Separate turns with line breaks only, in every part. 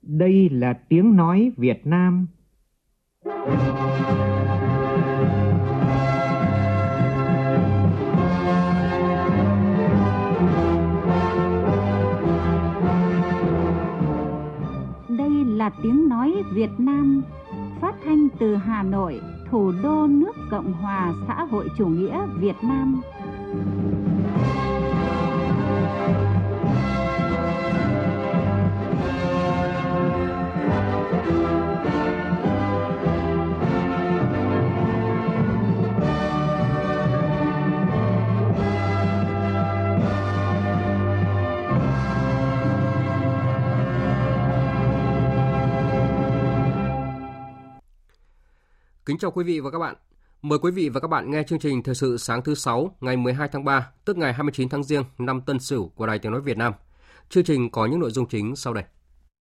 Đây là tiếng nói Việt Nam.
Đây là tiếng nói Việt Nam, phát thanh từ Hà Nội, thủ đô nước Cộng hòa xã hội chủ nghĩa Việt Nam.
Kính chào quý vị và các bạn. Mời quý vị và các bạn nghe chương trình Thời sự sáng thứ 6 ngày 12 tháng 3, tức ngày 29 tháng Giêng năm Tân Sửu của Đài Tiếng nói Việt Nam. Chương trình có những nội dung chính sau đây.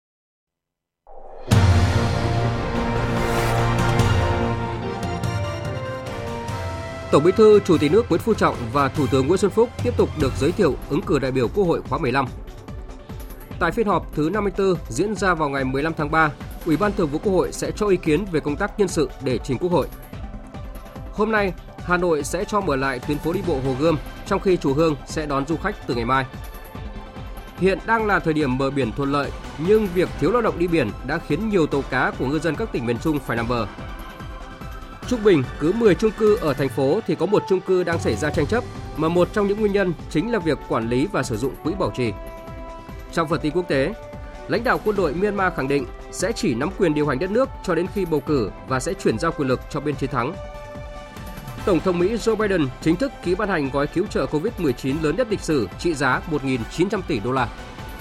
Tổng Bí thư, Chủ tịch nước Nguyễn Phú Trọng và Thủ tướng Nguyễn Xuân Phúc tiếp tục được giới thiệu ứng cử đại biểu Quốc hội khóa 15. Tại phiên họp thứ 54 diễn ra vào ngày 15 tháng 3, Ủy ban Thường vụ Quốc hội sẽ cho ý kiến về công tác nhân sự để trình Quốc hội. Hôm nay, Hà Nội sẽ cho mở lại tuyến phố đi bộ Hồ Gươm, trong khi Chùa Hương sẽ đón du khách từ ngày mai. Hiện đang là thời điểm bờ biển thuận lợi, nhưng việc thiếu lao động đi biển đã khiến nhiều tàu cá của ngư dân các tỉnh miền Trung phải nằm bờ. Trung bình, cứ 10 chung cư ở thành phố thì có một chung cư đang xảy ra tranh chấp, mà một trong những nguyên nhân chính là việc quản lý và sử dụng quỹ bảo trì. Trong phần tin quốc tế, lãnh đạo quân đội Myanmar khẳng định sẽ chỉ nắm quyền điều hành đất nước cho đến khi bầu cử và sẽ chuyển giao quyền lực cho bên chiến thắng. Tổng thống Mỹ Joe Biden chính thức ký ban hành gói cứu trợ COVID-19 lớn nhất lịch sử trị giá 1.900 tỷ đô la.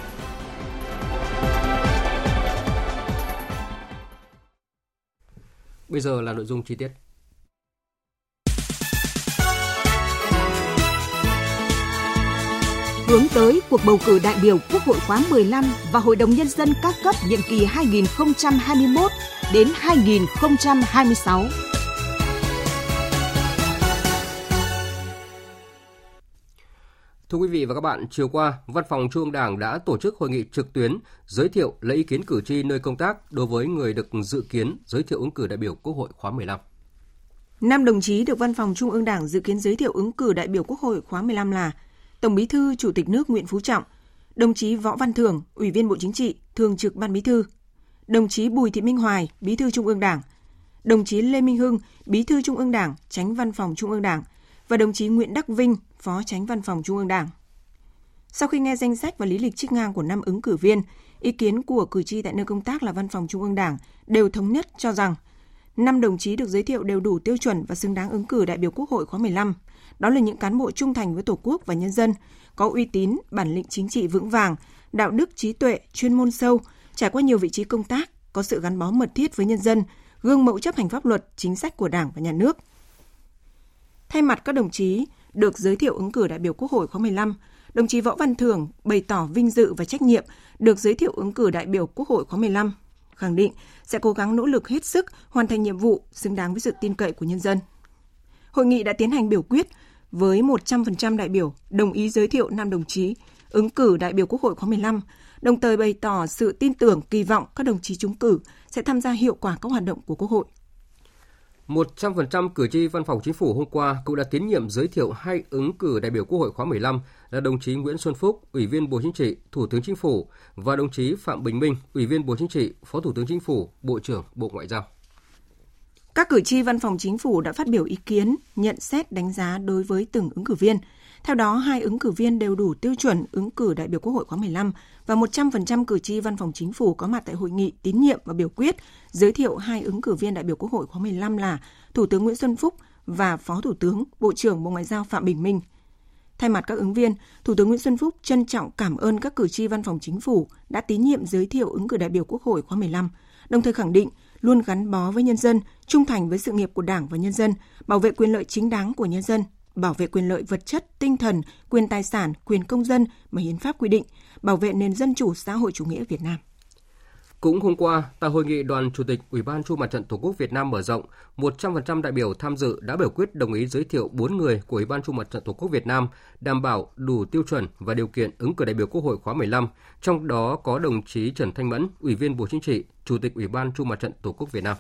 Bây giờ là nội dung chi tiết.
Hướng tới cuộc bầu cử đại biểu Quốc hội khóa 15 và Hội đồng Nhân dân các cấp nhiệm kỳ 2021 đến 2026.
Thưa quý vị và các bạn, chiều qua, Văn phòng Trung ương Đảng đã tổ chức hội nghị trực tuyến giới thiệu lấy ý kiến cử tri nơi công tác đối với người được dự kiến giới thiệu ứng cử đại biểu Quốc hội khóa 15.
5 đồng chí được Văn phòng Trung ương Đảng dự kiến giới thiệu ứng cử đại biểu Quốc hội khóa 15 là Tổng Bí thư, Chủ tịch nước Nguyễn Phú Trọng, đồng chí Võ Văn Thưởng, Ủy viên Bộ Chính trị, Thường trực Ban Bí thư, đồng chí Bùi Thị Minh Hoài, Bí thư Trung ương Đảng, đồng chí Lê Minh Hưng, Bí thư Trung ương Đảng, Chánh Văn phòng Trung ương Đảng và đồng chí Nguyễn Đắc Vinh, Phó Chánh Văn phòng Trung ương Đảng. Sau khi nghe danh sách và lý lịch trích ngang của 5 ứng cử viên, ý kiến của cử tri tại nơi công tác là Văn phòng Trung ương Đảng đều thống nhất cho rằng 5 đồng chí được giới thiệu đều đủ tiêu chuẩn và xứng đáng ứng cử đại biểu Quốc hội khóa 15. Đó là những cán bộ trung thành với Tổ quốc và nhân dân, có uy tín, bản lĩnh chính trị vững vàng, đạo đức trí tuệ, chuyên môn sâu, trải qua nhiều vị trí công tác, có sự gắn bó mật thiết với nhân dân, gương mẫu chấp hành pháp luật, chính sách của Đảng và Nhà nước. Thay mặt các đồng chí được giới thiệu ứng cử đại biểu Quốc hội khóa 15, đồng chí Võ Văn Thưởng bày tỏ vinh dự và trách nhiệm được giới thiệu ứng cử đại biểu Quốc hội khóa 15, khẳng định sẽ cố gắng nỗ lực hết sức hoàn thành nhiệm vụ xứng đáng với sự tin cậy của nhân dân. Hội nghị đã tiến hành biểu quyết với 100% đại biểu đồng ý giới thiệu 5 đồng chí ứng cử đại biểu Quốc hội khóa 15, đồng thời bày tỏ sự tin tưởng, kỳ vọng các đồng chí trúng cử sẽ tham gia hiệu quả các hoạt động của Quốc hội.
100% cử tri Văn phòng Chính phủ hôm qua cũng đã tín nhiệm giới thiệu 2 ứng cử đại biểu Quốc hội khóa 15 là đồng chí Nguyễn Xuân Phúc, Ủy viên Bộ Chính trị, Thủ tướng Chính phủ và đồng chí Phạm Bình Minh, Ủy viên Bộ Chính trị, Phó Thủ tướng Chính phủ, Bộ trưởng Bộ Ngoại giao.
Các cử tri Văn phòng Chính phủ đã phát biểu ý kiến, nhận xét, đánh giá đối với từng ứng cử viên. Theo đó, 2 ứng cử viên đều đủ tiêu chuẩn ứng cử đại biểu Quốc hội khóa 15 và 100% cử tri Văn phòng Chính phủ có mặt tại hội nghị tín nhiệm và biểu quyết giới thiệu 2 ứng cử viên đại biểu Quốc hội khóa 15 là Thủ tướng Nguyễn Xuân Phúc và Phó Thủ tướng, Bộ trưởng Bộ Ngoại giao Phạm Bình Minh. Thay mặt các ứng viên, Thủ tướng Nguyễn Xuân Phúc trân trọng cảm ơn các cử tri Văn phòng Chính phủ đã tín nhiệm giới thiệu ứng cử đại biểu Quốc hội khóa 15, đồng thời khẳng định luôn gắn bó với nhân dân, trung thành với sự nghiệp của Đảng và nhân dân, bảo vệ quyền lợi chính đáng của nhân dân, bảo vệ quyền lợi vật chất, tinh thần, quyền tài sản, quyền công dân mà Hiến pháp quy định, bảo vệ nền dân chủ xã hội chủ nghĩa Việt Nam.
Cũng hôm qua, tại hội nghị Đoàn Chủ tịch Ủy ban Trung ương Mặt trận Tổ quốc Việt Nam mở rộng, 100% đại biểu tham dự đã biểu quyết đồng ý giới thiệu 4 người của Ủy ban Trung ương Mặt trận Tổ quốc Việt Nam đảm bảo đủ tiêu chuẩn và điều kiện ứng cử đại biểu Quốc hội khóa 15, trong đó có đồng chí Trần Thanh Mẫn, Ủy viên Bộ Chính trị, Chủ tịch Ủy ban Trung ương Mặt trận Tổ quốc Việt Nam.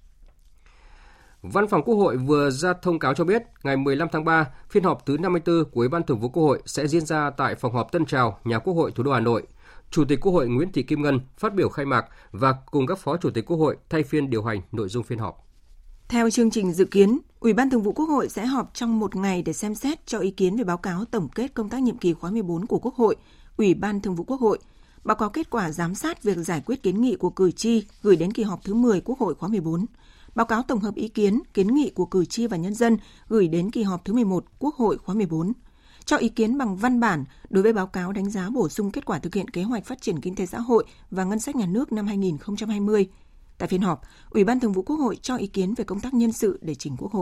Văn phòng Quốc hội vừa ra thông cáo cho biết, ngày 15 tháng 3, phiên họp thứ 54 của Ủy ban Thường vụ Quốc hội sẽ diễn ra tại phòng họp Tân Trào, nhà Quốc hội thủ đô Hà Nội. Chủ tịch Quốc hội Nguyễn Thị Kim Ngân phát biểu khai mạc và cùng các Phó Chủ tịch Quốc hội thay phiên điều hành nội dung phiên họp.
Theo chương trình dự kiến, Ủy ban Thường vụ Quốc hội sẽ họp trong một ngày để xem xét cho ý kiến về báo cáo tổng kết công tác nhiệm kỳ khóa 14 của Quốc hội, Ủy ban Thường vụ Quốc hội, báo cáo kết quả giám sát việc giải quyết kiến nghị của cử tri gửi đến kỳ họp thứ 10 Quốc hội khóa 14, báo cáo tổng hợp ý kiến, kiến nghị của cử tri và nhân dân gửi đến kỳ họp thứ 11 Quốc hội khóa 14, cho ý kiến bằng văn bản đối với báo cáo đánh giá bổ sung kết quả thực hiện kế hoạch phát triển kinh tế xã hội và ngân sách nhà nước năm 2020. Tại phiên họp, Ủy ban Thường vụ Quốc hội cho ý kiến về công tác nhân sự để trình Quốc hội.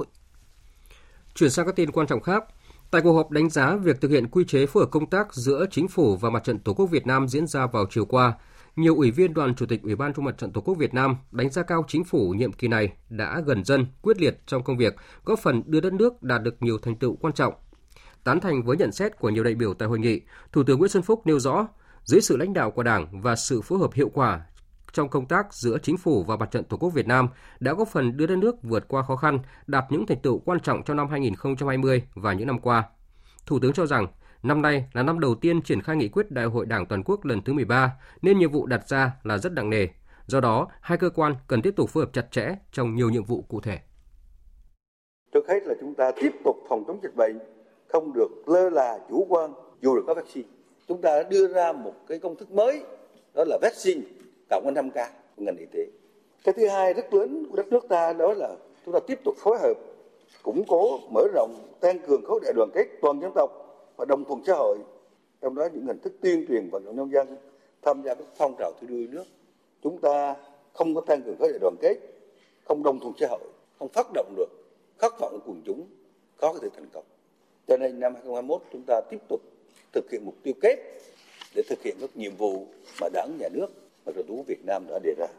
Chuyển sang các tin quan trọng khác. Tại cuộc họp đánh giá việc thực hiện quy chế phối hợp công tác giữa Chính phủ và Mặt trận Tổ quốc Việt Nam diễn ra vào chiều qua, nhiều ủy viên Đoàn Chủ tịch Ủy ban Trung ương Mặt trận Tổ quốc Việt Nam đánh giá cao Chính phủ nhiệm kỳ này đã gần dân, quyết liệt trong công việc, góp phần đưa đất nước đạt được nhiều thành tựu quan trọng. Tán thành với nhận xét của nhiều đại biểu tại hội nghị, Thủ tướng Nguyễn Xuân Phúc nêu rõ, dưới sự lãnh đạo của Đảng và sự phối hợp hiệu quả trong công tác giữa Chính phủ và Mặt trận Tổ quốc Việt Nam đã góp phần đưa đất nước vượt qua khó khăn, đạt những thành tựu quan trọng trong năm 2020 và những năm qua. Thủ tướng cho rằng, năm nay là năm đầu tiên triển khai nghị quyết Đại hội Đảng toàn quốc lần thứ 13, nên nhiệm vụ đặt ra là rất nặng nề. Do đó, hai cơ quan cần tiếp tục phối hợp chặt chẽ trong nhiều nhiệm vụ cụ thể.
Trước hết là chúng ta tiếp tục phòng chống dịch bệnh, không được lơ là chủ quan dù được có vaccine. Chúng ta đã đưa ra một cái công thức mới, đó là vaccine cộng với 5K của ngành y tế. Cái thứ hai rất lớn của đất nước ta đó là chúng ta tiếp tục phối hợp, củng cố, mở rộng, tăng cường khối đại đoàn kết toàn dân tộc và đồng thuận xã hội. Trong đó những hình thức tuyên truyền vận động nhân dân tham gia các phong trào thi đua yêu nước. Chúng ta không có tăng cường khối đại đoàn kết, không đồng thuận xã hội, không phát động được khát vọng của quần chúng, khó có thể thành công. Cho nên năm 2021 chúng ta tiếp tục thực hiện mục tiêu kép để thực hiện các nhiệm vụ mà Đảng, Nhà nước và Tổ quốc Việt Nam đã đề ra.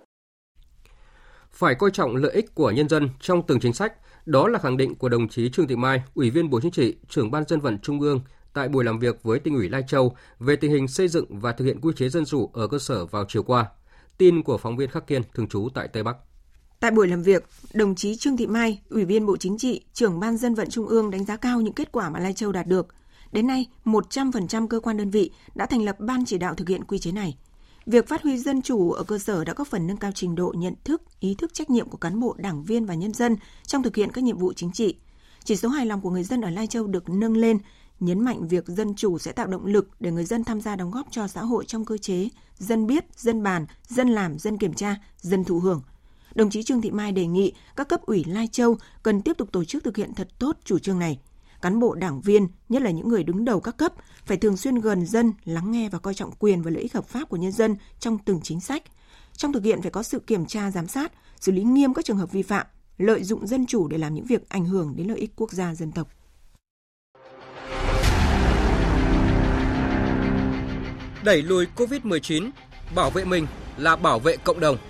Phải coi trọng lợi ích của nhân dân trong từng chính sách, đó là khẳng định của đồng chí Trương Thị Mai, Ủy viên Bộ Chính trị, Trưởng Ban Dân vận Trung ương tại buổi làm việc với Tỉnh ủy Lai Châu về tình hình xây dựng và thực hiện quy chế dân chủ ở cơ sở vào chiều qua. Tin của phóng viên Khắc Kiên thường trú tại Tây Bắc.
Tại buổi làm việc, đồng chí Trương Thị Mai, Ủy viên Bộ Chính trị, Trưởng Ban Dân vận Trung ương đánh giá cao những kết quả mà Lai Châu đạt được. Đến nay, 100% cơ quan đơn vị đã thành lập ban chỉ đạo thực hiện quy chế này. Việc phát huy dân chủ ở cơ sở đã góp phần nâng cao trình độ nhận thức, ý thức trách nhiệm của cán bộ, đảng viên và nhân dân trong thực hiện các nhiệm vụ chính trị. Chỉ số hài lòng của người dân ở Lai Châu được nâng lên, nhấn mạnh việc dân chủ sẽ tạo động lực để người dân tham gia đóng góp cho xã hội trong cơ chế dân biết, dân bàn, dân làm, dân kiểm tra, dân thụ hưởng. Đồng chí Trương Thị Mai đề nghị các cấp ủy Lai Châu cần tiếp tục tổ chức thực hiện thật tốt chủ trương này. Cán bộ đảng viên, nhất là những người đứng đầu các cấp, phải thường xuyên gần dân, lắng nghe và coi trọng quyền và lợi ích hợp pháp của nhân dân trong từng chính sách. Trong thực hiện phải có sự kiểm tra, giám sát, xử lý nghiêm các trường hợp vi phạm, lợi dụng dân chủ để làm những việc ảnh hưởng đến lợi ích quốc gia dân tộc.
Đẩy lùi Covid-19, bảo vệ mình là bảo vệ cộng đồng.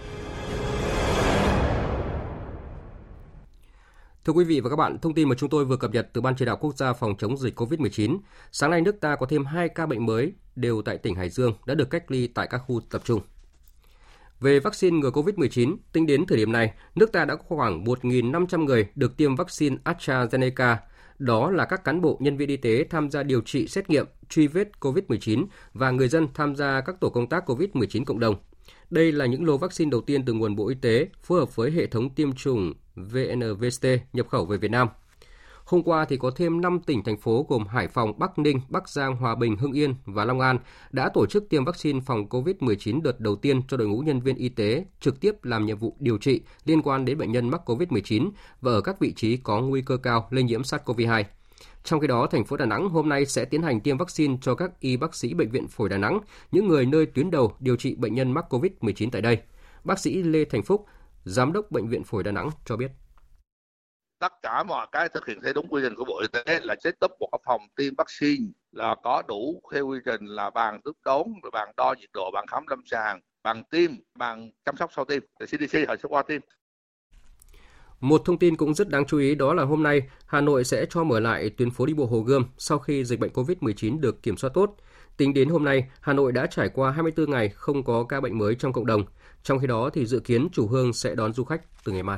Thưa quý vị và các bạn, thông tin mà chúng tôi vừa cập nhật từ Ban Chỉ đạo Quốc gia phòng chống dịch COVID-19, sáng nay nước ta có thêm 2 ca bệnh mới đều tại tỉnh Hải Dương đã được cách ly tại các khu tập trung. Về vaccine ngừa COVID-19, tính đến thời điểm này, nước ta đã có khoảng 1.500 người được tiêm vaccine AstraZeneca. Đó là các cán bộ, nhân viên y tế tham gia điều trị, xét nghiệm, truy vết COVID-19 và người dân tham gia các tổ công tác COVID-19 cộng đồng. Đây là những lô vaccine đầu tiên từ nguồn Bộ Y tế phối hợp với hệ thống tiêm chủng VNVC nhập khẩu về Việt Nam. Hôm qua thì có thêm 5 tỉnh, thành phố gồm Hải Phòng, Bắc Ninh, Bắc Giang, Hòa Bình, Hưng Yên và Long An đã tổ chức tiêm vaccine phòng COVID-19 đợt đầu tiên cho đội ngũ nhân viên y tế trực tiếp làm nhiệm vụ điều trị liên quan đến bệnh nhân mắc COVID-19 và ở các vị trí có nguy cơ cao lây nhiễm SARS-CoV-2. Trong khi đó, thành phố Đà Nẵng hôm nay sẽ tiến hành tiêm vaccine cho các y bác sĩ Bệnh viện Phổi Đà Nẵng, những người nơi tuyến đầu điều trị bệnh nhân mắc COVID-19 tại đây. Bác sĩ Lê Thành Phúc, Giám đốc Bệnh viện Phổi Đà Nẵng cho biết.
Tất cả mọi cái thực hiện theo đúng quy định của Bộ Y tế là set up một phòng tiêm vaccine là có đủ theo quy trình là bàn tiếp đón, bàn đo nhiệt độ, bàn khám lâm sàng, bằng tim, bằng chăm sóc sau tim, để CDC họ sẽ qua tim.
Một thông tin cũng rất đáng chú ý đó là hôm nay Hà Nội sẽ cho mở lại tuyến phố đi bộ Hồ Gươm sau khi dịch bệnh COVID-19 được kiểm soát tốt. Tính đến hôm nay, Hà Nội đã trải qua 24 ngày không có ca bệnh mới trong cộng đồng. Trong khi đó thì dự kiến Chùa Hương sẽ đón du khách từ ngày mai.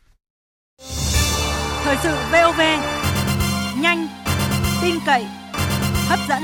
Thời sự VOV, nhanh, tin cậy, hấp dẫn.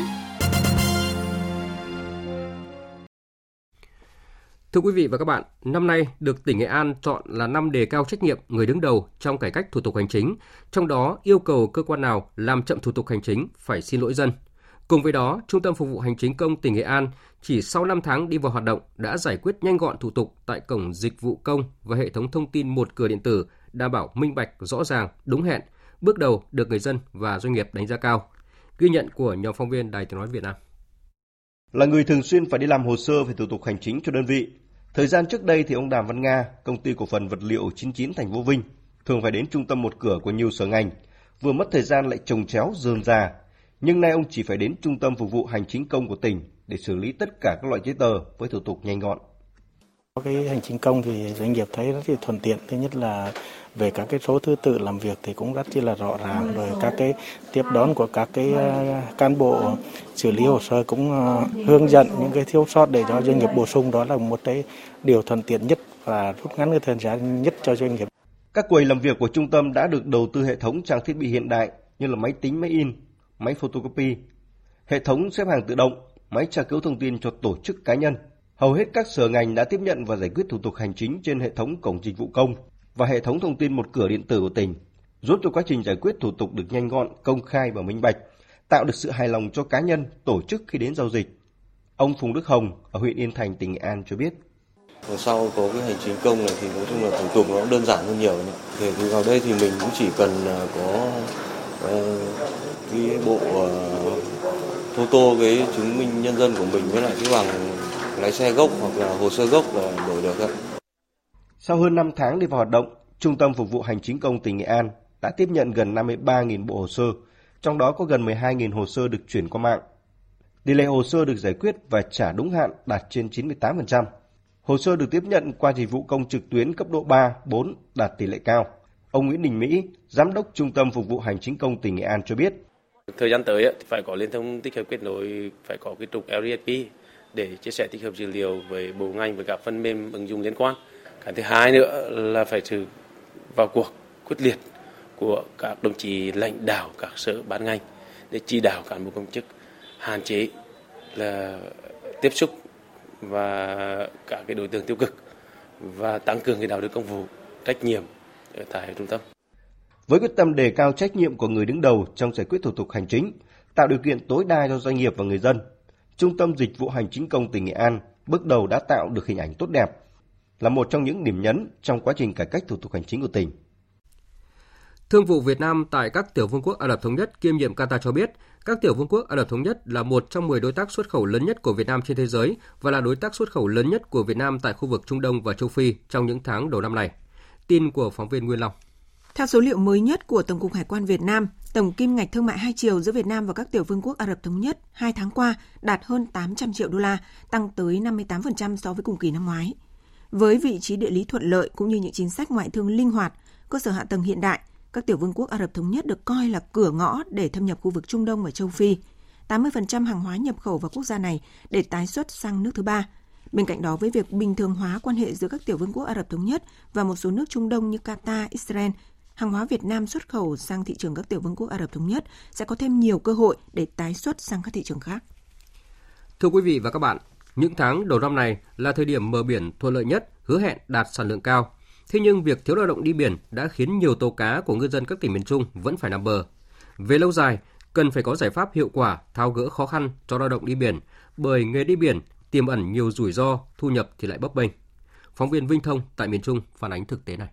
Thưa quý vị và các bạn, năm nay được tỉnh Nghệ An chọn là năm đề cao trách nhiệm người đứng đầu trong cải cách thủ tục hành chính, trong đó yêu cầu cơ quan nào làm chậm thủ tục hành chính phải xin lỗi dân. Cùng với đó, Trung tâm Phục vụ Hành chính công tỉnh Nghệ An chỉ sau 5 tháng đi vào hoạt động đã giải quyết nhanh gọn thủ tục tại cổng dịch vụ công và hệ thống thông tin một cửa điện tử, đảm bảo minh bạch, rõ ràng, đúng hẹn, bước đầu được người dân và doanh nghiệp đánh giá cao. Ghi nhận của nhóm phóng viên Đài Tiếng nói Việt Nam.
Là người thường xuyên phải đi làm hồ sơ về thủ tục hành chính cho đơn vị, thời gian trước đây thì ông Đàm Văn Nga, công ty cổ phần vật liệu 99 thành phố Vinh, thường phải đến trung tâm một cửa của nhiều sở ngành, vừa mất thời gian lại chồng chéo rườm rà. Nhưng nay ông chỉ phải đến Trung tâm Phục vụ Hành chính công của tỉnh để xử lý tất cả các loại giấy tờ với thủ tục nhanh gọn.
Cái hành chính công thì doanh nghiệp thấy rất là thuận tiện. Thứ nhất là về các cái số thứ tự làm việc thì cũng rất là rõ ràng, rồi các cái tiếp đón của các cái cán bộ xử lý hồ sơ cũng hướng dẫn những cái thiếu sót để cho doanh nghiệp bổ sung. Đó là một cái điều thuận tiện nhất và rút ngắn cái thời gian nhất cho doanh nghiệp.
Các quầy làm việc của trung tâm đã được đầu tư hệ thống trang thiết bị hiện đại như là máy tính, máy in, máy photocopy, hệ thống xếp hàng tự động, máy tra cứu thông tin cho tổ chức cá nhân. Hầu hết các sở ngành đã tiếp nhận và giải quyết thủ tục hành chính trên hệ thống cổng dịch vụ công và hệ thống thông tin một cửa điện tử của tỉnh, giúp cho quá trình giải quyết thủ tục được nhanh gọn, công khai và minh bạch, tạo được sự hài lòng cho cá nhân, tổ chức khi đến giao dịch. Ông Phùng Đức Hồng ở huyện Yên Thành, tỉnh Nghệ An cho biết.
Sau có cái hành chính công này thì nói chung là thủ tục nó đơn giản hơn nhiều. Thì vào đây thì mình cũng chỉ cần có cái bộ photo cái chứng minh nhân dân của mình với lại cái bằng lái xe gốc hoặc là hồ sơ gốc là đổi được.
Sau hơn 5 tháng đi vào hoạt động, Trung tâm Phục vụ Hành chính công tỉnh Nghệ An đã tiếp nhận gần 53.000 bộ hồ sơ, trong đó có gần 12.000 hồ sơ được chuyển qua mạng. Tỷ lệ hồ sơ được giải quyết và trả đúng hạn đạt trên 98%. Hồ sơ được tiếp nhận qua dịch vụ công trực tuyến cấp độ 3, 4 đạt tỷ lệ cao. Ông Nguyễn Đình Mỹ, Giám đốc Trung tâm Phục vụ Hành chính công tỉnh Nghệ An cho biết.
Thời gian tới thì phải có liên thông tích hợp kết nối, phải có cái trục RSP để chia sẻ tích hợp dữ liệu với bộ ngành và các phần mềm ứng dụng liên quan. Cái thứ hai nữa là phải sự vào cuộc quyết liệt của các đồng chí lãnh đạo các sở ban ngành để chỉ đạo cán bộ công chức hạn chế là tiếp xúc và các cái đối tượng tiêu cực và tăng cường cái đạo đức công vụ, trách nhiệm ở tại trung tâm.
Với quyết tâm đề cao trách nhiệm của người đứng đầu trong giải quyết thủ tục hành chính, tạo điều kiện tối đa cho doanh nghiệp và người dân, Trung tâm Dịch vụ Hành chính công tỉnh Nghệ An bước đầu đã tạo được hình ảnh tốt đẹp, là một trong những điểm nhấn trong quá trình cải cách thủ tục hành chính của tỉnh.
Thương vụ Việt Nam tại các tiểu vương quốc Ả Rập Thống Nhất kiêm nhiệm Qatar cho biết, các tiểu vương quốc Ả Rập Thống Nhất là một trong 10 đối tác xuất khẩu lớn nhất của Việt Nam trên thế giới và là đối tác xuất khẩu lớn nhất của Việt Nam tại khu vực Trung Đông và châu Phi trong những tháng đầu năm này. Tin của phóng viên Nguyên Long.
Theo số liệu mới nhất của Tổng cục Hải quan Việt Nam, tổng kim ngạch thương mại hai chiều giữa Việt Nam và các tiểu vương quốc Ả Rập Thống Nhất 2 tháng qua đạt hơn 800 triệu đô la, tăng tới 58% so với cùng kỳ năm ngoái. Với vị trí địa lý thuận lợi cũng như những chính sách ngoại thương linh hoạt, cơ sở hạ tầng hiện đại, các tiểu vương quốc Ả Rập Thống Nhất được coi là cửa ngõ để thâm nhập khu vực Trung Đông và châu Phi. 80% hàng hóa nhập khẩu vào quốc gia này để tái xuất sang nước thứ ba. Bên cạnh đó, với việc bình thường hóa quan hệ giữa các tiểu vương quốc Ả Rập Thống Nhất và một số nước Trung Đông như Qatar, Israel, hàng hóa Việt Nam xuất khẩu sang thị trường các tiểu vương quốc Ả Rập Thống Nhất sẽ có thêm nhiều cơ hội để tái xuất sang các thị trường khác.
Thưa quý vị và các bạn, những tháng đầu năm này là thời điểm mở biển thuận lợi nhất, hứa hẹn đạt sản lượng cao. Thế nhưng việc thiếu lao động đi biển đã khiến nhiều tàu cá của ngư dân các tỉnh miền Trung vẫn phải nằm bờ. Về lâu dài, cần phải có giải pháp hiệu quả tháo gỡ khó khăn cho lao động đi biển, bởi nghề đi biển tiềm ẩn nhiều rủi ro, thu nhập thì lại bấp bênh. Phóng viên Vinh Thông tại miền Trung phản ánh thực tế này.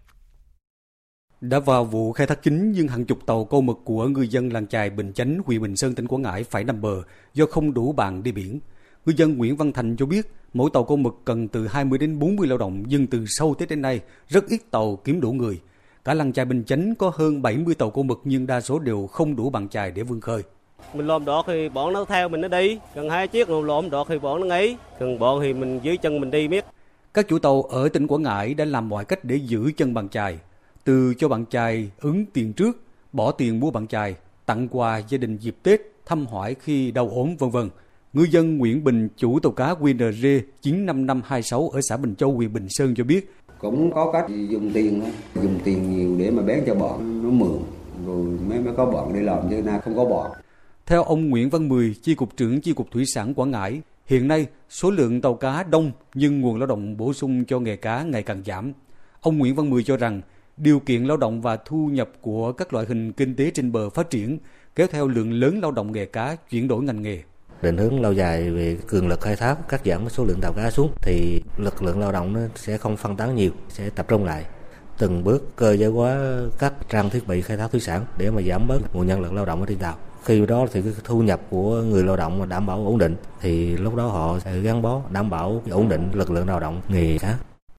Đã vào vụ khai thác chính nhưng hàng chục tàu câu mực của ngư dân làng chài Bình Chánh, huyện Bình Sơn, tỉnh Quảng Ngãi phải nằm bờ do không đủ bạn đi biển. Ngư dân Nguyễn Văn Thành cho biết mỗi tàu câu mực cần từ 20 đến 40 lao động, nhưng từ sau Tết đến nay rất ít tàu kiếm đủ người. Cả làng chài Bình Chánh có hơn 70 tàu câu mực nhưng đa số đều không đủ bạn chài để vươn khơi.
Mình làm được thì bọn nó theo mình nó đi, cần 2 chiếc làm được thì bọn nó nghỉ, cần bọn thì mình dưới chân mình đi biết.
Các chủ tàu ở tỉnh Quảng Ngãi đã làm mọi cách để giữ chân bạn chài, từ cho bạn chài ứng tiền trước, bỏ tiền mua bạn chài, tặng quà gia đình dịp Tết, thăm hỏi khi đau ốm v.v. Ngư dân Nguyễn Bình, chủ tàu cá QNR 95526 ở xã Bình Châu, huyện Bình Sơn cho biết.
Cũng có cách dùng tiền nhiều để mà bán cho bọn nó mượn, rồi mới có bọn đi làm, chứ nào không có bọn.
Theo ông Nguyễn Văn Mười, Chi cục trưởng Chi cục Thủy sản Quảng Ngãi, hiện nay số lượng tàu cá đông nhưng nguồn lao động bổ sung cho nghề cá ngày càng giảm. Ông Nguyễn Văn Mười cho rằng điều kiện lao động và thu nhập của các loại hình kinh tế trên bờ phát triển, kéo theo lượng lớn lao động nghề cá chuyển đổi ngành nghề.
Định hướng lâu dài về cường lực khai thác, cắt giảm số lượng tàu cá xuống thì lực lượng lao động nó sẽ không phân tán nhiều, sẽ tập trung lại. Từng bước cơ giới hóa các trang thiết bị khai thác thủy sản để mà giảm bớt nguồn nhân lực lao động ở trên tàu. Khi đó thì cái thu nhập của người lao động đảm bảo ổn định thì lúc đó họ sẽ gắn bó đảm bảo ổn định lực lượng lao động nghề cá.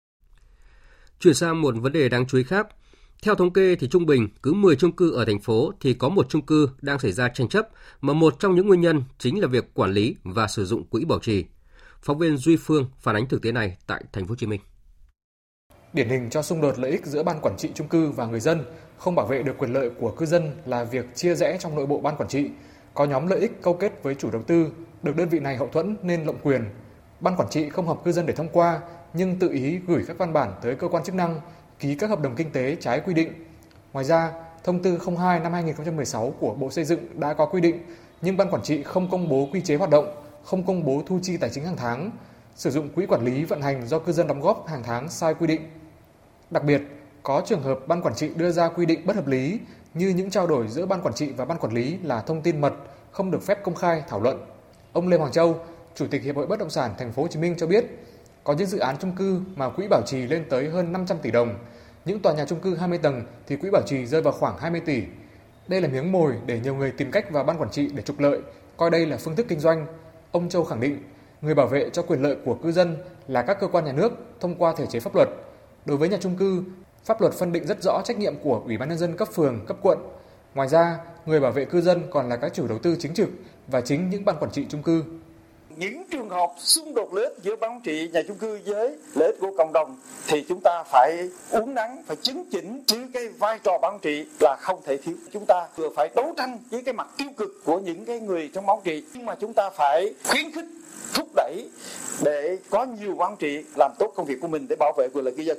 Chuyển sang một vấn đề đáng chú ý khác. Theo thống kê thì trung bình cứ 10 chung cư ở thành phố thì có một chung cư đang xảy ra tranh chấp, mà một trong những nguyên nhân chính là việc quản lý và sử dụng quỹ bảo trì. Phóng viên Duy Phương phản ánh thực tế này tại Thành phố Hồ Chí Minh.
Điển hình cho xung đột lợi ích giữa ban quản trị chung cư và người dân, không bảo vệ được quyền lợi của cư dân là việc chia rẽ trong nội bộ ban quản trị. Có nhóm lợi ích câu kết với chủ đầu tư, được đơn vị này hậu thuẫn nên lộng quyền. Ban quản trị không họp cư dân để thông qua, nhưng tự ý gửi các văn bản tới cơ quan chức năng, ký các hợp đồng kinh tế trái quy định. Ngoài ra, thông tư 02 năm 2016 của Bộ Xây dựng đã có quy định, nhưng ban quản trị không công bố quy chế hoạt động, không công bố thu chi tài chính hàng tháng, sử dụng quỹ quản lý vận hành do cư dân đóng góp hàng tháng sai quy định. Đặc biệt, có trường hợp ban quản trị đưa ra quy định bất hợp lý như những trao đổi giữa ban quản trị và ban quản lý là thông tin mật, không được phép công khai thảo luận. Ông Lê Hoàng Châu, Chủ tịch Hiệp hội Bất động sản Thành phố Hồ Chí Minh cho biết, có những dự án chung cư mà quỹ bảo trì lên tới hơn 500 tỷ đồng. Những tòa nhà chung cư 20 tầng thì quỹ bảo trì rơi vào khoảng 20 tỷ. Đây là miếng mồi để nhiều người tìm cách vào ban quản trị để trục lợi, coi đây là phương thức kinh doanh. Ông Châu khẳng định, người bảo vệ cho quyền lợi của cư dân là các cơ quan nhà nước thông qua thể chế pháp luật. Đối với nhà chung cư, pháp luật phân định rất rõ trách nhiệm của Ủy ban nhân dân cấp phường, cấp quận. Ngoài ra, người bảo vệ cư dân còn là các chủ đầu tư chính trực và chính những ban quản trị chung cư.
Những trường hợp xung đột lợi ích giữa ban quản trị nhà chung cư với lợi ích của cộng đồng thì chúng ta phải uốn nắn, phải chấn chỉnh, chứ cái vai trò ban quản trị là không thể thiếu. Chúng ta vừa phải đấu tranh với cái mặt tiêu cực của những cái người trong ban quản trị, nhưng mà chúng ta phải khuyến khích, thúc đẩy để có nhiều ban quản trị làm tốt công việc của mình để bảo vệ quyền lợi cư dân.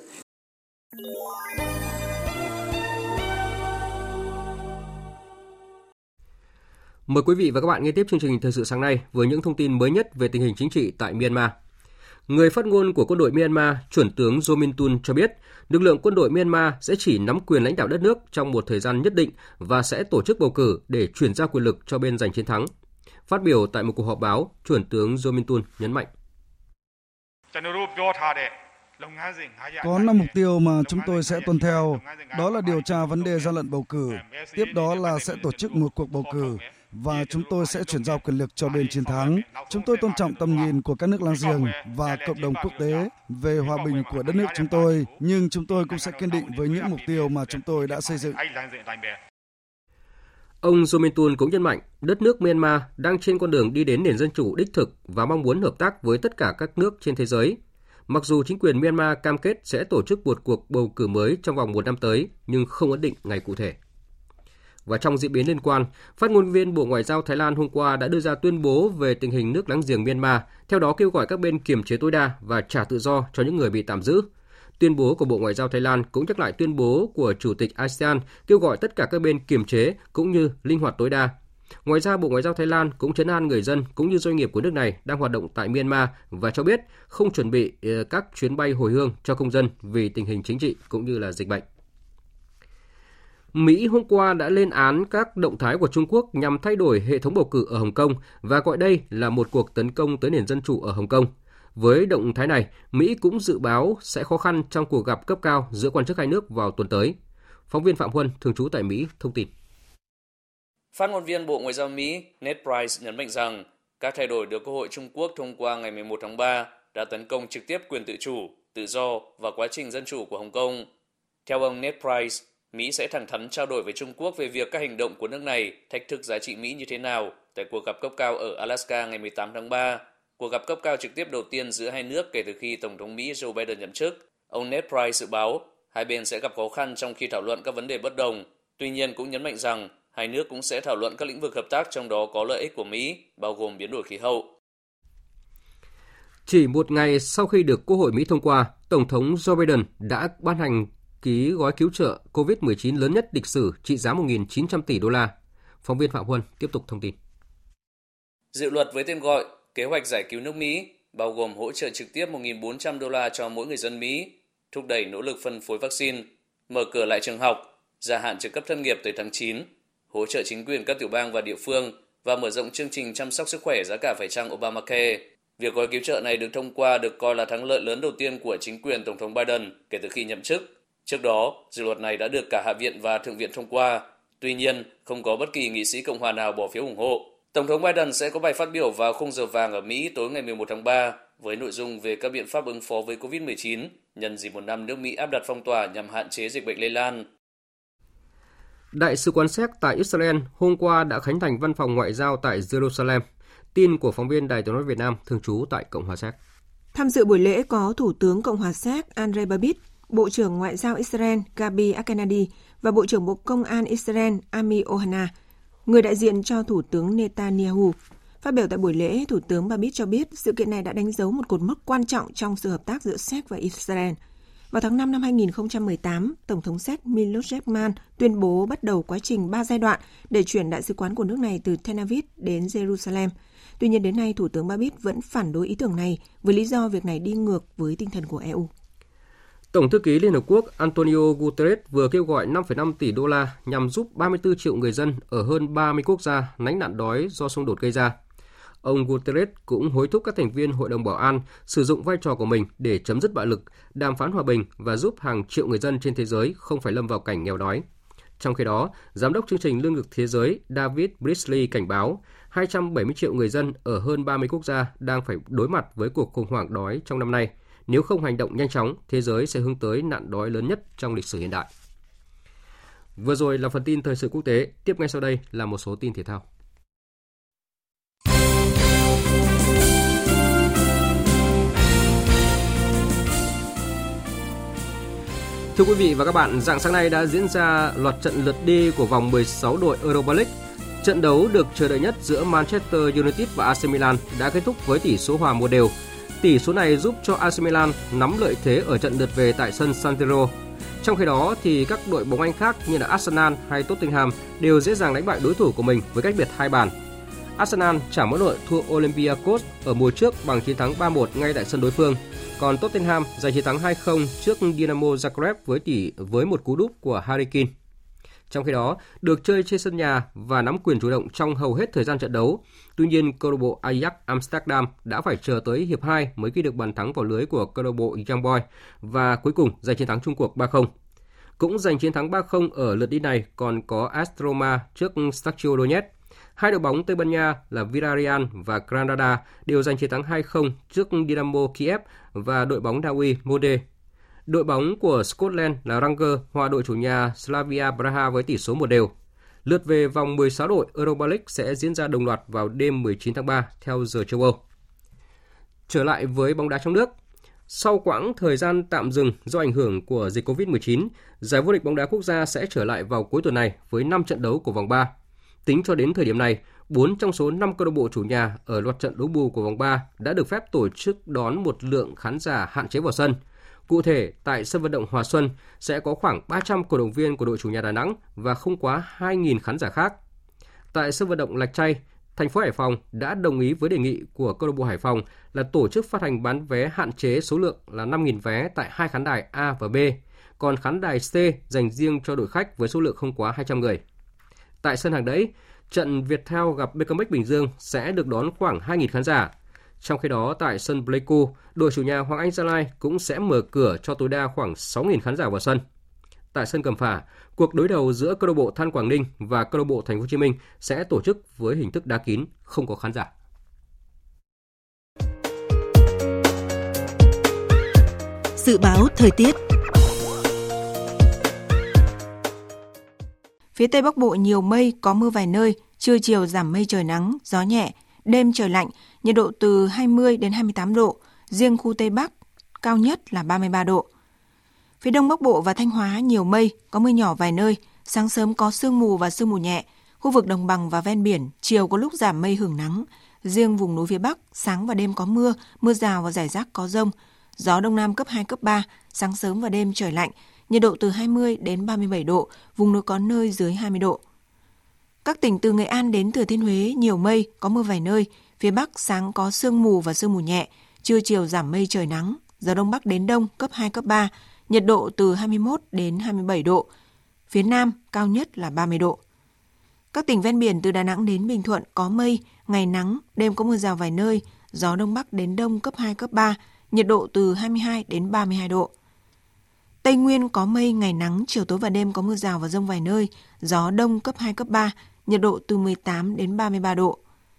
Mời quý vị và các bạn nghe tiếp chương trình Thời sự sáng nay với những thông tin mới nhất về tình hình chính trị tại Myanmar. Người phát ngôn của quân đội Myanmar, Chuẩn tướng Jo Min Tun cho biết, lực lượng quân đội Myanmar sẽ chỉ nắm quyền lãnh đạo đất nước trong một thời gian nhất định và sẽ tổ chức bầu cử để chuyển giao quyền lực cho bên giành chiến thắng. Phát biểu tại một cuộc họp báo, Chuẩn tướng Jo Min Tun nhấn mạnh.
Có 5 mục tiêu mà chúng tôi sẽ tuân theo, đó là điều tra vấn đề gian lận bầu cử, tiếp đó là sẽ tổ chức một cuộc bầu cử, và chúng tôi sẽ chuyển giao quyền lực cho bên chiến thắng. Chúng tôi tôn trọng tầm nhìn của các nước láng giềng và cộng đồng quốc tế về hòa bình của đất nước chúng tôi, nhưng chúng tôi cũng sẽ kiên định với những mục tiêu mà chúng tôi đã xây dựng.
Ông Jo Min Tun cũng nhấn mạnh, đất nước Myanmar đang trên con đường đi đến nền dân chủ đích thực và mong muốn hợp tác với tất cả các nước trên thế giới. Mặc dù chính quyền Myanmar cam kết sẽ tổ chức một cuộc bầu cử mới trong vòng 1 năm tới, nhưng không ấn định ngày cụ thể. Và trong diễn biến liên quan, phát ngôn viên Bộ Ngoại giao Thái Lan hôm qua đã đưa ra tuyên bố về tình hình nước láng giềng Myanmar, theo đó kêu gọi các bên kiềm chế tối đa và trả tự do cho những người bị tạm giữ. Tuyên bố của Bộ Ngoại giao Thái Lan cũng nhắc lại tuyên bố của Chủ tịch ASEAN kêu gọi tất cả các bên kiềm chế cũng như linh hoạt tối đa. Ngoài ra, Bộ Ngoại giao Thái Lan cũng trấn an người dân cũng như doanh nghiệp của nước này đang hoạt động tại Myanmar và cho biết không chuẩn bị các chuyến bay hồi hương cho công dân vì tình hình chính trị cũng như là dịch bệnh. Mỹ hôm qua đã lên án các động thái của Trung Quốc nhằm thay đổi hệ thống bầu cử ở Hồng Kông và gọi đây là một cuộc tấn công tới nền dân chủ ở Hồng Kông. Với động thái này, Mỹ cũng dự báo sẽ khó khăn trong cuộc gặp cấp cao giữa quan chức hai nước vào tuần tới. Phóng viên Phạm Huân, thường trú tại Mỹ, thông tin.
Phát ngôn viên Bộ Ngoại giao Mỹ Ned Price nhấn mạnh rằng các thay đổi được Quốc hội Trung Quốc thông qua ngày 11 tháng 3 đã tấn công trực tiếp quyền tự chủ, tự do và quá trình dân chủ của Hồng Kông. Theo ông Ned Price, Mỹ sẽ thẳng thắn trao đổi với Trung Quốc về việc các hành động của nước này thách thức giá trị Mỹ như thế nào tại cuộc gặp cấp cao ở Alaska ngày 18 tháng 3, cuộc gặp cấp cao trực tiếp đầu tiên giữa hai nước kể từ khi Tổng thống Mỹ Joe Biden nhậm chức. Ông Ned Price dự báo hai bên sẽ gặp khó khăn trong khi thảo luận các vấn đề bất đồng. Tuy nhiên cũng nhấn mạnh rằng hai nước cũng sẽ thảo luận các lĩnh vực hợp tác trong đó có lợi ích của Mỹ, bao gồm biến đổi khí hậu.
Chỉ một ngày sau khi được Quốc hội Mỹ thông qua, Tổng thống Joe Biden đã ban hành ký gói cứu trợ COVID-19 lớn nhất lịch sử trị giá 1.900 tỷ đô la. Phóng viên Phạm Huân tiếp tục thông tin.
Dự luật với tên gọi Kế hoạch giải cứu nước Mỹ bao gồm hỗ trợ trực tiếp 1.400 đô la cho mỗi người dân Mỹ, thúc đẩy nỗ lực phân phối vaccine, mở cửa lại trường học, gia hạn trợ cấp thất nghiệp tới tháng 9, hỗ trợ chính quyền các tiểu bang và địa phương và mở rộng chương trình chăm sóc sức khỏe giá cả phải chăng Obamacare. Việc gói cứu trợ này được thông qua được coi là thắng lợi lớn đầu tiên của chính quyền Tổng thống Biden kể từ khi nhậm chức. Trước đó, dự luật này đã được cả Hạ viện và Thượng viện thông qua. Tuy nhiên, không có bất kỳ nghị sĩ Cộng hòa nào bỏ phiếu ủng hộ. Tổng thống Biden sẽ có bài phát biểu vào khung giờ vàng ở Mỹ tối ngày 11 tháng 3 với nội dung về các biện pháp ứng phó với COVID-19 nhân dịp một năm nước Mỹ áp đặt phong tỏa nhằm hạn chế dịch bệnh lây lan.
Đại sứ quán Séc tại Israel hôm qua đã khánh thành văn phòng ngoại giao tại Jerusalem. Tin của phóng viên Đài Tiếng nói Việt Nam thường trú tại Cộng hòa Séc.
Tham dự buổi lễ có Thủ tướng Cộng hòa Séc Andrej Babis, Bộ trưởng Ngoại giao Israel Gabi Akenadi và Bộ trưởng Bộ Công an Israel Ami Ohana, người đại diện cho Thủ tướng Netanyahu. Phát biểu tại buổi lễ, Thủ tướng Babis cho biết sự kiện này đã đánh dấu một cột mốc quan trọng trong sự hợp tác giữa Séc và Israel. Vào tháng 5 năm 2018, Tổng thống Séc Miloš Zeman tuyên bố bắt đầu quá trình 3 giai đoạn để chuyển đại sứ quán của nước này từ Tel Aviv đến Jerusalem. Tuy nhiên đến nay, Thủ tướng Babis vẫn phản đối ý tưởng này với lý do việc này đi ngược với tinh thần của EU.
Tổng thư ký Liên Hợp Quốc Antonio Guterres vừa kêu gọi 5,5 tỷ đô la nhằm giúp 34 triệu người dân ở hơn 30 quốc gia lánh nạn đói do xung đột gây ra. Ông Guterres cũng hối thúc các thành viên Hội đồng Bảo an sử dụng vai trò của mình để chấm dứt bạo lực, đàm phán hòa bình và giúp hàng triệu người dân trên thế giới không phải lâm vào cảnh nghèo đói. Trong khi đó, Giám đốc chương trình Lương thực Thế giới David Beasley cảnh báo 270 triệu người dân ở hơn 30 quốc gia đang phải đối mặt với cuộc khủng hoảng đói trong năm nay. Nếu không hành động nhanh chóng, thế giới sẽ hướng tới nạn đói lớn nhất trong lịch sử hiện đại. Vừa rồi là phần tin thời sự quốc tế, tiếp ngay sau đây là một số tin thể thao. Thưa quý vị và các bạn, rạng sáng nay đã diễn ra loạt trận lượt đi của vòng 16 đội Europa League. Trận đấu được chờ đợi nhất giữa Manchester United và AC Milan đã kết thúc với tỷ số hòa 1-1. Tỷ số này giúp cho AC Milan nắm lợi thế ở trận lượt về tại sân San Siro. Trong khi đó thì các đội bóng Anh khác như là Arsenal hay Tottenham đều dễ dàng đánh bại đối thủ của mình với cách biệt 2 bàn. Arsenal trả món nợ thua Olympiacos ở mùa trước bằng chiến thắng 3-1 ngay tại sân đối phương. Còn Tottenham giành chiến thắng 2-0 trước Dinamo Zagreb với một cú đúp của Harry Kane. Trong khi đó, được chơi trên sân nhà và nắm quyền chủ động trong hầu hết thời gian trận đấu. Tuy nhiên, câu lạc bộ Ajax Amsterdam đã phải chờ tới hiệp 2 mới ghi được bàn thắng vào lưới của câu lạc bộ Young Boys và cuối cùng giành chiến thắng chung cuộc 3-0. Cũng giành chiến thắng 3-0 ở lượt đi này còn có AS Roma trước Shakhtar Donetsk. Hai đội bóng Tây Ban Nha là Villarreal và Granada đều giành chiến thắng 2-0 trước Dynamo Kiev và đội bóng Na Uy Molde. Đội bóng của Scotland là Rangers hòa đội chủ nhà Slavia Praha với tỷ số 1-1. Lượt về vòng 16 đội Europa League sẽ diễn ra đồng loạt vào đêm 19 tháng 3 theo giờ châu Âu. Trở lại với bóng đá trong nước. Sau quãng thời gian tạm dừng do ảnh hưởng của dịch Covid-19, giải vô địch bóng đá quốc gia sẽ trở lại vào cuối tuần này với 5 trận đấu của vòng 3. Tính cho đến thời điểm này, 4 trong số 5 câu lạc bộ chủ nhà ở loạt trận đấu bù của vòng 3 đã được phép tổ chức đón một lượng khán giả hạn chế vào sân. Cụ thể, tại sân vận động Hòa Xuân sẽ có khoảng 300 cổ động viên của đội chủ nhà Đà Nẵng và không quá 2.000 khán giả khác. Tại sân vận động Lạch Tray, thành phố Hải Phòng đã đồng ý với đề nghị của câu lạc bộ Hải Phòng là tổ chức phát hành bán vé hạn chế số lượng là 5.000 vé tại 2 khán đài A và B, còn khán đài C dành riêng cho đội khách với số lượng không quá 200 người. Tại sân Hàng Đẫy, trận Viettel gặp BKMX Bình Dương sẽ được đón khoảng 2.000 khán giả. Trong khi đó, tại sân Pleiku, đội chủ nhà Hoàng Anh Gia Lai cũng sẽ mở cửa cho tối đa khoảng 6.000 khán giả vào sân. Tại sân Cẩm Phả, cuộc đối đầu giữa câu lạc bộ Than Quảng Ninh và câu lạc bộ Thành phố Hồ Chí Minh sẽ tổ chức với hình thức đá kín, không có khán giả.
Dự báo thời tiết.
Phía Tây Bắc Bộ nhiều mây, có mưa vài nơi, trưa chiều giảm mây trời nắng, gió nhẹ, đêm trời lạnh, nhiệt độ từ 20 đến 28 độ, riêng khu Tây Bắc cao nhất là 33 độ. Phía Đông Bắc Bộ và Thanh Hóa nhiều mây, có mưa nhỏ vài nơi, sáng sớm có sương mù và sương mù nhẹ, khu vực đồng bằng và ven biển, chiều có lúc giảm mây hưởng nắng, riêng vùng núi phía Bắc, sáng và đêm có mưa, mưa rào và rải rác có dông, gió Đông Nam cấp 2, cấp 3, sáng sớm và đêm trời lạnh, nhiệt độ từ 20 đến 37 độ, vùng núi có nơi dưới 20 độ. Các tỉnh từ Nghệ An đến Thừa Thiên Huế nhiều mây, có mưa vài nơi, phía Bắc sáng có sương mù và sương mù nhẹ, trưa chiều giảm mây trời nắng, gió Đông Bắc đến Đông cấp 2, cấp 3, nhiệt độ từ 21 đến 27 độ, phía Nam cao nhất là 30 độ. Các tỉnh ven biển từ Đà Nẵng đến Bình Thuận có mây, ngày nắng, đêm có mưa rào vài nơi, gió Đông Bắc đến Đông cấp 2, cấp 3, nhiệt độ từ 22 đến 32 độ. Tây Nguyên có mây, ngày nắng, chiều tối và đêm có mưa rào và dông vài nơi, gió Đông cấp 2, cấp 3, nhiệt độ từ 18 đến 33 độ.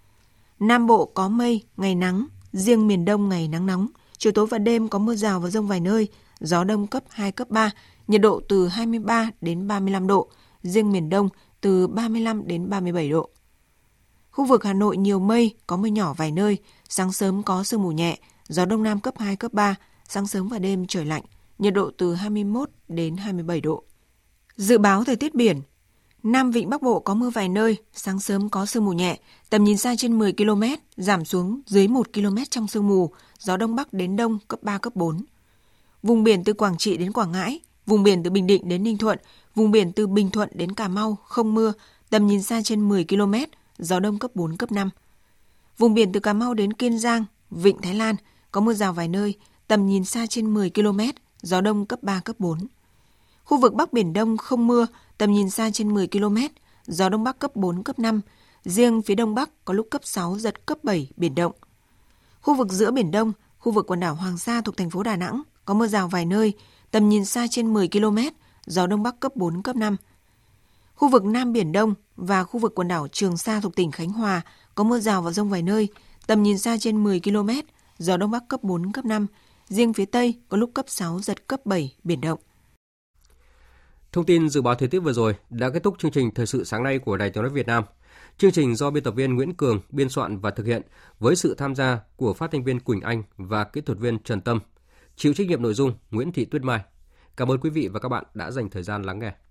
Nam Bộ có mây, ngày nắng, riêng miền Đông ngày nắng nóng, chiều tối và đêm có mưa rào và dông vài nơi, gió Đông cấp 2, cấp 3, nhiệt độ từ 23 đến 35 độ, riêng miền Đông từ 35 đến 37 độ. Khu vực Hà Nội nhiều mây, có mưa nhỏ vài nơi, sáng sớm có sương mù nhẹ, gió Đông Nam cấp 2, cấp 3, sáng sớm và đêm trời lạnh, nhiệt độ từ 21 đến 27 độ. Dự báo thời tiết biển. Nam Vịnh Bắc Bộ có mưa vài nơi, sáng sớm có sương mù nhẹ, tầm nhìn xa trên 10 km, giảm xuống dưới 1 km trong sương mù, gió Đông Bắc đến Đông cấp 3, cấp 4. Vùng biển từ Quảng Trị đến Quảng Ngãi, vùng biển từ Bình Định đến Ninh Thuận, vùng biển từ Bình Thuận đến Cà Mau không mưa, tầm nhìn xa trên 10 km, gió Đông cấp 4, cấp 5. Vùng biển từ Cà Mau đến Kiên Giang, Vịnh Thái Lan có mưa rào vài nơi, tầm nhìn xa trên 10 km, gió Đông cấp 3, cấp 4. Khu vực Bắc Biển Đông không mưa, tầm nhìn xa trên 10 km, gió Đông Bắc cấp 4, cấp 5, riêng phía Đông Bắc có lúc cấp 6, giật cấp 7, biển động. Khu vực giữa Biển Đông, khu vực quần đảo Hoàng Sa thuộc thành phố Đà Nẵng có mưa rào vài nơi, tầm nhìn xa trên 10 km, gió Đông Bắc cấp 4, cấp 5. Khu vực Nam Biển Đông và khu vực quần đảo Trường Sa thuộc tỉnh Khánh Hòa có mưa rào và dông vài nơi, tầm nhìn xa trên 10 km, gió Đông Bắc cấp 4, cấp 5. Riêng phía Tây có lúc cấp 6, giật cấp 7, biển động.
Thông tin dự báo thời tiết vừa rồi đã kết thúc chương trình Thời sự sáng nay của Đài Tiếng nói Việt Nam. Chương trình do biên tập viên Nguyễn Cường biên soạn và thực hiện với sự tham gia của phát thanh viên Quỳnh Anh và kỹ thuật viên Trần Tâm. Chịu trách nhiệm nội dung Nguyễn Thị Tuyết Mai. Cảm ơn quý vị và các bạn đã dành thời gian lắng nghe.